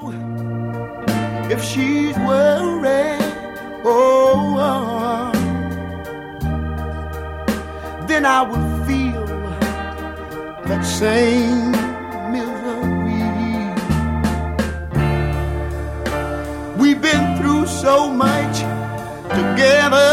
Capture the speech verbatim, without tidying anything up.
if she's worried, oh, oh, then I will feel that same misery. We've been through so much together,